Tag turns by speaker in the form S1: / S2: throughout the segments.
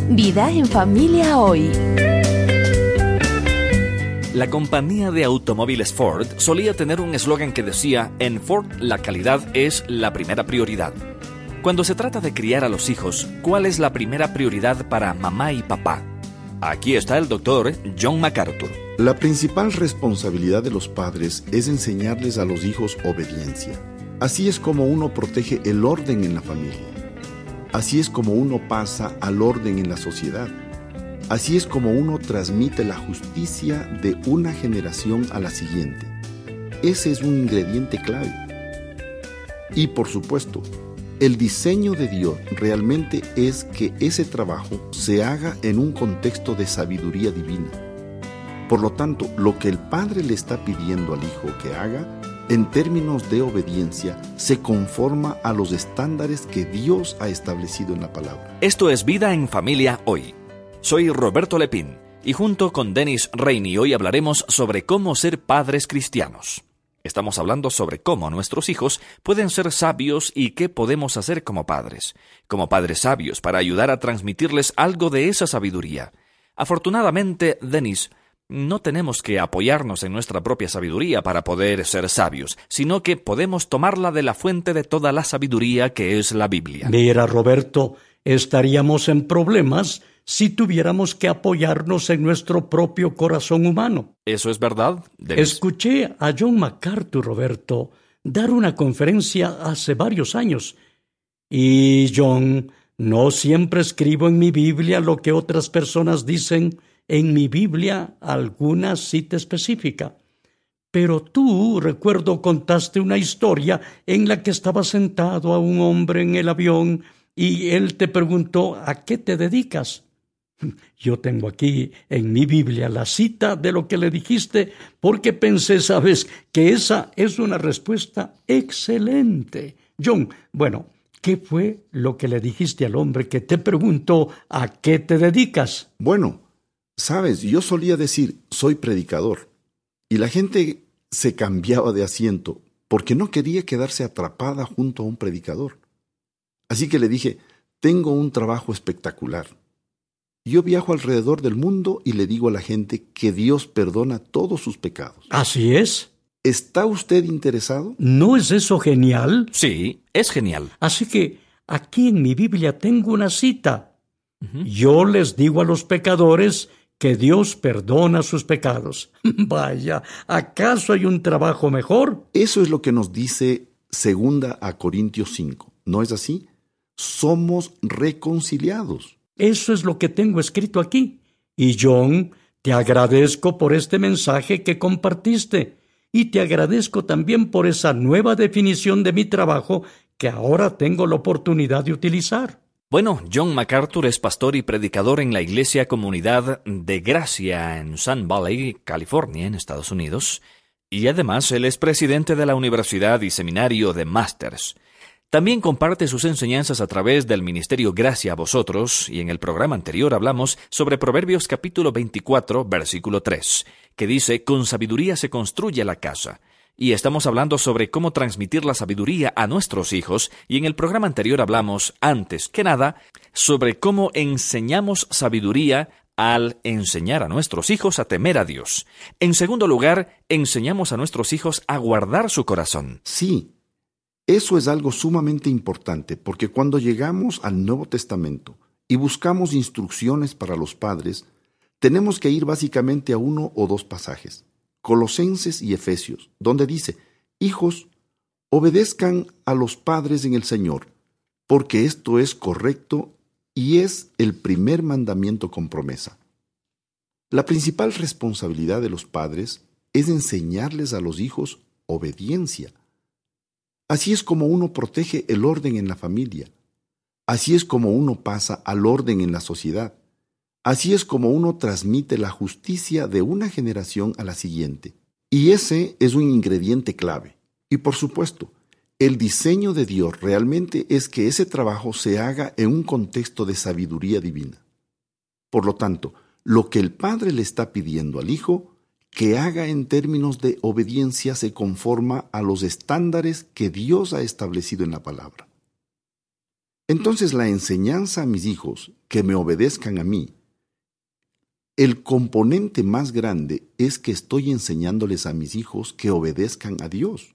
S1: Vida en familia hoy.
S2: La compañía de automóviles Ford solía tener un eslogan que decía: en Ford la calidad es la primera prioridad. Cuando se trata de criar a los hijos, ¿cuál es la primera prioridad para mamá y papá? Aquí está el doctor John MacArthur.
S3: La principal responsabilidad de los padres es enseñarles a los hijos obediencia. Así es como uno protege el orden en la familia. Así es como uno pasa al orden en la sociedad. Así es como uno transmite la justicia de una generación a la siguiente. Ese es un ingrediente clave. Y por supuesto, el diseño de Dios realmente es que ese trabajo se haga en un contexto de sabiduría divina. Por lo tanto, lo que el padre le está pidiendo al hijo que haga, en términos de obediencia, se conforma a los estándares que Dios ha establecido en la palabra.
S2: Esto es Vida en Familia Hoy. Soy Roberto Lepín y junto con Dennis Rainey hoy hablaremos sobre cómo ser padres cristianos. Estamos hablando sobre cómo nuestros hijos pueden ser sabios y qué podemos hacer como padres sabios para ayudar a transmitirles algo de esa sabiduría. Afortunadamente, Dennis, no tenemos que apoyarnos en nuestra propia sabiduría para poder ser sabios, sino que podemos tomarla de la fuente de toda la sabiduría que es la Biblia.
S4: Mira, Roberto, estaríamos en problemas si tuviéramos que apoyarnos en nuestro propio corazón humano.
S2: ¿Eso es verdad, Dennis?
S4: Escuché a John MacArthur, Roberto, dar una conferencia hace varios años. Y John, no siempre escribo en mi Biblia lo que otras personas dicen en mi Biblia, alguna cita específica. Pero tú, recuerdo, contaste una historia en la que estaba sentado a un hombre en el avión y él te preguntó: ¿a qué te dedicas? Yo tengo aquí en mi Biblia la cita de lo que le dijiste, porque pensé, sabes, que esa es una respuesta excelente. John, bueno, ¿qué fue lo que le dijiste al hombre que te preguntó a qué te dedicas?
S3: Bueno, sabes, yo solía decir, soy predicador, y la gente se cambiaba de asiento porque no quería quedarse atrapada junto a un predicador. Así que le dije, tengo un trabajo espectacular. Yo viajo alrededor del mundo y le digo a la gente que Dios perdona todos sus pecados.
S4: ¿Así es?
S3: ¿Está usted interesado?
S4: ¿No es eso genial?
S2: Sí, es genial.
S4: Así que aquí en mi Biblia tengo una cita. Yo les digo a los pecadores que Dios perdona sus pecados. Vaya, ¿acaso hay un trabajo mejor?
S3: Eso es lo que nos dice 2 Corintios 5. ¿No es así? Somos reconciliados.
S4: Eso es lo que tengo escrito aquí. Y John, te agradezco por este mensaje que compartiste. Y te agradezco también por esa nueva definición de mi trabajo que ahora tengo la oportunidad de utilizar.
S2: Bueno, John MacArthur es pastor y predicador en la Iglesia Comunidad de Gracia en Sun Valley, California, en Estados Unidos. Y además él es presidente de la Universidad y Seminario de Masters. También comparte sus enseñanzas a través del Ministerio Gracia a Vosotros, y en el programa anterior hablamos sobre Proverbios capítulo 24, versículo 3, que dice: con sabiduría se construye la casa. Y estamos hablando sobre cómo transmitir la sabiduría a nuestros hijos, y en el programa anterior hablamos, antes que nada, sobre cómo enseñamos sabiduría al enseñar a nuestros hijos a temer a Dios. En segundo lugar, enseñamos a nuestros hijos a guardar su corazón.
S3: Sí. Eso es algo sumamente importante, porque cuando llegamos al Nuevo Testamento y buscamos instrucciones para los padres, tenemos que ir básicamente a 1 o 2 pasajes, Colosenses y Efesios, donde dice: hijos, obedezcan a los padres en el Señor, porque esto es correcto y es el primer mandamiento con promesa. La principal responsabilidad de los padres es enseñarles a los hijos obediencia. Así es como uno protege el orden en la familia. Así es como uno pasa al orden en la sociedad. Así es como uno transmite la justicia de una generación a la siguiente. Y ese es un ingrediente clave. Y por supuesto, el diseño de Dios realmente es que ese trabajo se haga en un contexto de sabiduría divina. Por lo tanto, lo que el padre le está pidiendo al hijo que haga en términos de obediencia se conforma a los estándares que Dios ha establecido en la palabra. Entonces la enseñanza a mis hijos que me obedezcan a mí, el componente más grande es que estoy enseñándoles a mis hijos que obedezcan a Dios.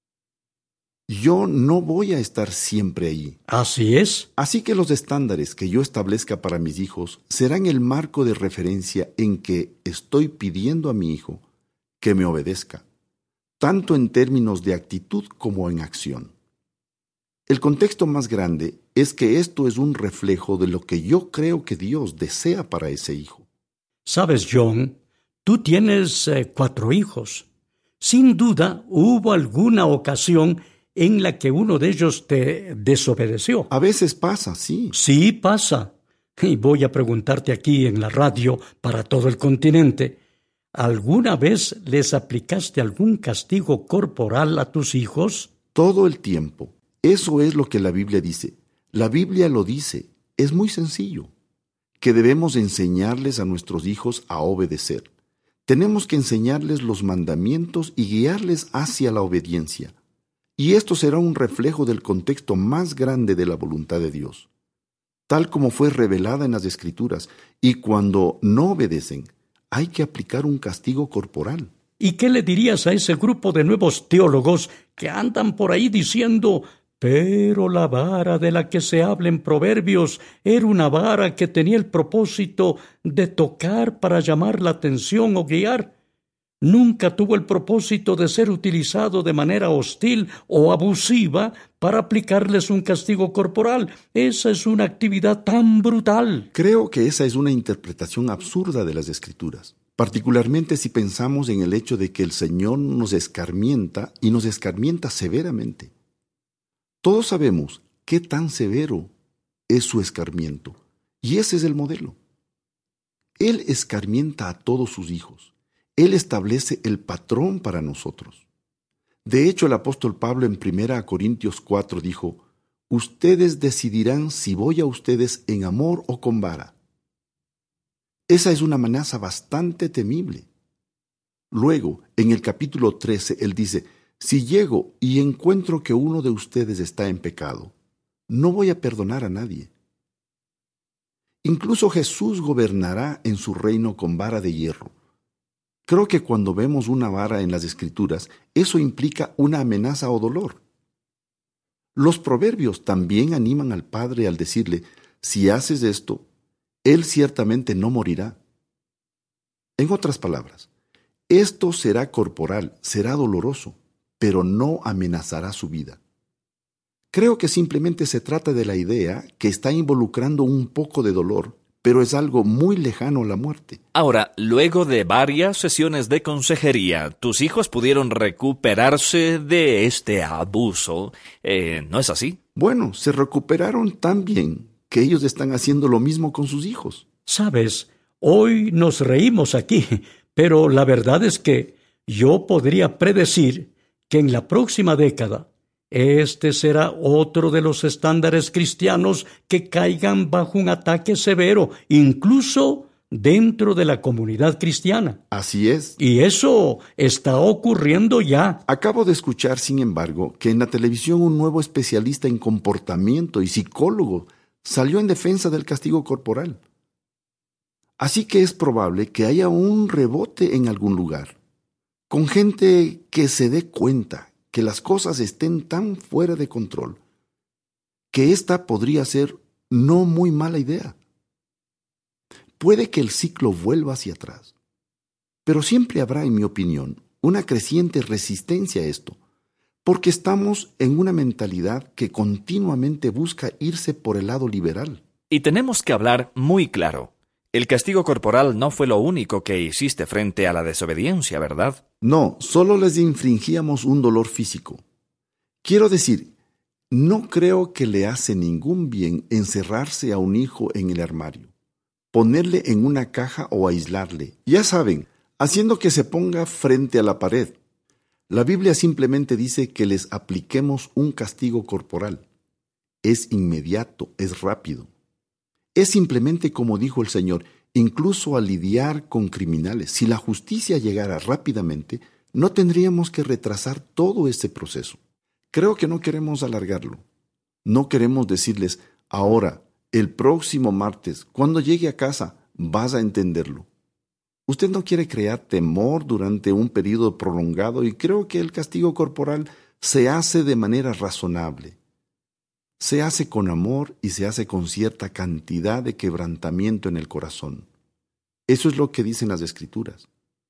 S3: Yo no voy a estar siempre ahí.
S4: Así es.
S3: Así que los estándares que yo establezca para mis hijos serán el marco de referencia en que estoy pidiendo a mi hijo que me obedezca, tanto en términos de actitud como en acción. El contexto más grande es que esto es un reflejo de lo que yo creo que Dios desea para ese hijo.
S4: Sabes, John, tú tienes 4 hijos. Sin duda hubo alguna ocasión en la que uno de ellos te desobedeció.
S3: A veces pasa, sí.
S4: Sí pasa. Y voy a preguntarte aquí en la radio para todo el continente, ¿alguna vez les aplicaste algún castigo corporal a tus hijos?
S3: Todo el tiempo. Eso es lo que la Biblia dice. La Biblia lo dice. Es muy sencillo. Que debemos enseñarles a nuestros hijos a obedecer. Tenemos que enseñarles los mandamientos y guiarles hacia la obediencia. Y esto será un reflejo del contexto más grande de la voluntad de Dios, tal como fue revelada en las Escrituras. Y cuando no obedecen, hay que aplicar un castigo corporal.
S4: ¿Y qué le dirías a ese grupo de nuevos teólogos que andan por ahí diciendo: pero la vara de la que se habla en Proverbios era una vara que tenía el propósito de tocar para llamar la atención o guiar? Nunca tuvo el propósito de ser utilizado de manera hostil o abusiva para aplicarles un castigo corporal. Esa es una actividad tan brutal.
S3: Creo que esa es una interpretación absurda de las Escrituras, particularmente si pensamos en el hecho de que el Señor nos escarmienta y nos escarmienta severamente. Todos sabemos qué tan severo es su escarmiento, y ese es el modelo. Él escarmienta a todos sus hijos. Él establece el patrón para nosotros. De hecho, el apóstol Pablo en 1 Corintios 4 dijo: ustedes decidirán si voy a ustedes en amor o con vara. Esa es una amenaza bastante temible. Luego, en el capítulo 13, él dice: si llego y encuentro que uno de ustedes está en pecado, no voy a perdonar a nadie. Incluso Jesús gobernará en su reino con vara de hierro. Creo que cuando vemos una vara en las Escrituras, eso implica una amenaza o dolor. Los proverbios también animan al padre al decirle: si haces esto, él ciertamente no morirá. En otras palabras, esto será corporal, será doloroso, pero no amenazará su vida. Creo que simplemente se trata de la idea que está involucrando un poco de dolor, pero es algo muy lejano a la muerte.
S2: Ahora, luego de varias sesiones de consejería, tus hijos pudieron recuperarse de este abuso, ¿no es así?
S3: Bueno, se recuperaron tan bien que ellos están haciendo lo mismo con sus hijos.
S4: Sabes, hoy nos reímos aquí, pero la verdad es que yo podría predecir que en la próxima década este será otro de los estándares cristianos que caigan bajo un ataque severo, incluso dentro de la comunidad cristiana.
S3: Así es.
S4: Y eso está ocurriendo ya.
S3: Acabo de escuchar, sin embargo, que en la televisión un nuevo especialista en comportamiento y psicólogo salió en defensa del castigo corporal. Así que es probable que haya un rebote en algún lugar, con gente que se dé cuenta que las cosas estén tan fuera de control, que esta podría ser no muy mala idea. Puede que el ciclo vuelva hacia atrás, pero siempre habrá, en mi opinión, una creciente resistencia a esto, porque estamos en una mentalidad que continuamente busca irse por el lado liberal.
S2: Y tenemos que hablar muy claro. El castigo corporal no fue lo único que hiciste frente a la desobediencia, ¿verdad?
S3: No, solo les infringíamos un dolor físico. Quiero decir, no creo que le hace ningún bien encerrarse a un hijo en el armario, ponerle en una caja o aislarle. Ya saben, haciendo que se ponga frente a la pared. La Biblia simplemente dice que les apliquemos un castigo corporal. Es inmediato, es rápido. Es simplemente como dijo el Señor, incluso al lidiar con criminales. Si la justicia llegara rápidamente, no tendríamos que retrasar todo ese proceso. Creo que no queremos alargarlo. No queremos decirles, Ahora, el próximo martes, cuando llegue a casa, vas a entenderlo. Usted no quiere crear temor durante un periodo prolongado y creo que el castigo corporal se hace de manera razonable. Se hace con amor y se hace con cierta cantidad de quebrantamiento en el corazón. Eso es lo que dicen las Escrituras.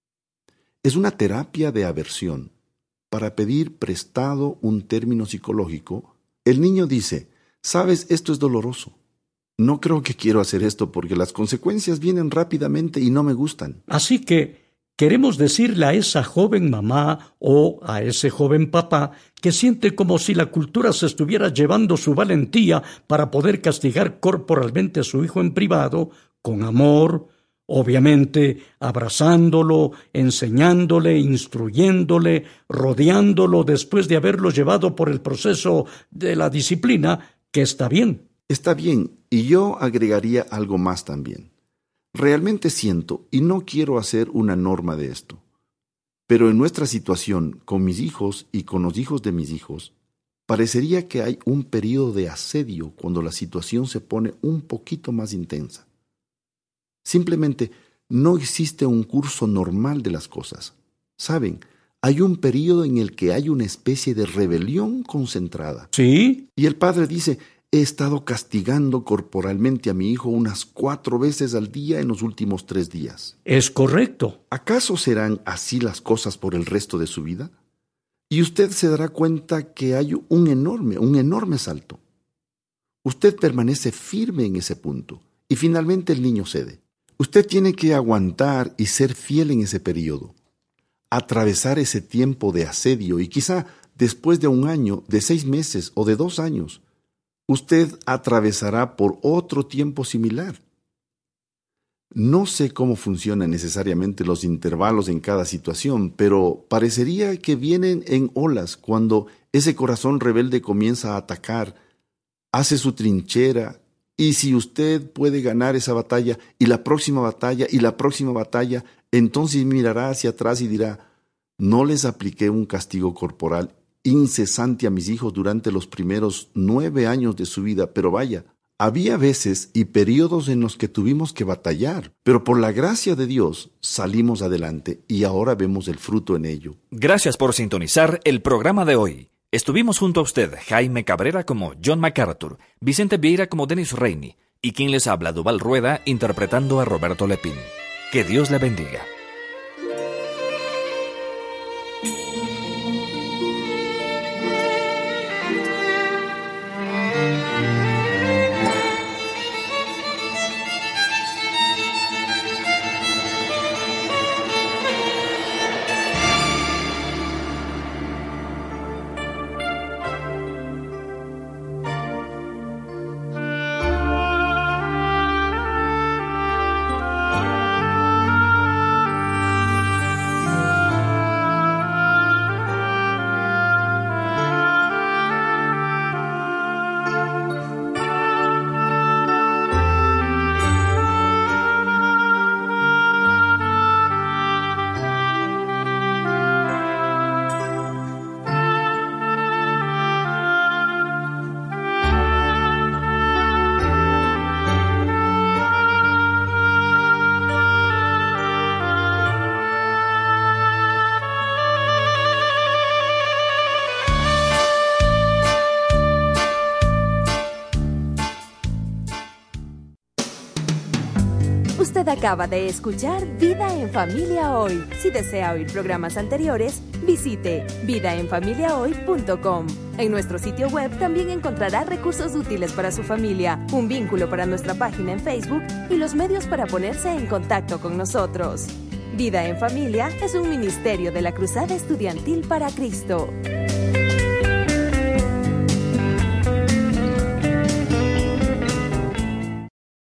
S3: Es una terapia de aversión. Para pedir prestado un término psicológico, el niño dice, «Sabes, esto es doloroso. No creo que quiero hacer esto porque las consecuencias vienen rápidamente y no me gustan».
S4: Así que queremos decirle a esa joven mamá o a ese joven papá que siente como si la cultura se estuviera llevando su valentía para poder castigar corporalmente a su hijo en privado, con amor, obviamente abrazándolo, enseñándole, instruyéndole, rodeándolo después de haberlo llevado por el proceso de la disciplina, que está bien.
S3: Está bien, y yo agregaría algo más también. Realmente siento, y no quiero hacer una norma de esto, pero en nuestra situación, con mis hijos y con los hijos de mis hijos, parecería que hay un periodo de asedio cuando la situación se pone un poquito más intensa. Simplemente no existe un curso normal de las cosas. ¿Saben? Hay un periodo en el que hay una especie de rebelión concentrada.
S4: ¿Sí?
S3: Y el padre dice, he estado castigando corporalmente a mi hijo unas 4 veces al día en los últimos 3 días.
S4: Es correcto.
S3: ¿Acaso serán así las cosas por el resto de su vida? Y usted se dará cuenta que hay un enorme salto. Usted permanece firme en ese punto y finalmente el niño cede. Usted tiene que aguantar y ser fiel en ese periodo. Atravesar ese tiempo de asedio y quizá después de 1 año, de 6 meses o de 2 años, usted atravesará por otro tiempo similar. No sé cómo funcionan necesariamente los intervalos en cada situación, pero parecería que vienen en olas cuando ese corazón rebelde comienza a atacar, hace su trinchera, y si usted puede ganar esa batalla, y la próxima batalla, y la próxima batalla, entonces mirará hacia atrás y dirá, no les apliqué un castigo corporal incesante a mis hijos durante los primeros 9 años de su vida, pero vaya, había veces y periodos en los que tuvimos que batallar, pero por la gracia de Dios salimos adelante y ahora vemos el fruto en ello.
S2: Gracias por sintonizar el programa de hoy. Estuvimos junto a usted, Jaime Cabrera como John MacArthur, Vicente Vieira como Dennis Rainey, y quien les habla, Duval Rueda, interpretando a Roberto Lepín. Que Dios le bendiga.
S1: Usted acaba de escuchar Vida en Familia Hoy. Si desea oír programas anteriores, visite vidaenfamiliahoy.com. En nuestro sitio web también encontrará recursos útiles para su familia, un vínculo para nuestra página en Facebook y los medios para ponerse en contacto con nosotros. Vida en Familia es un ministerio de la Cruzada Estudiantil para Cristo.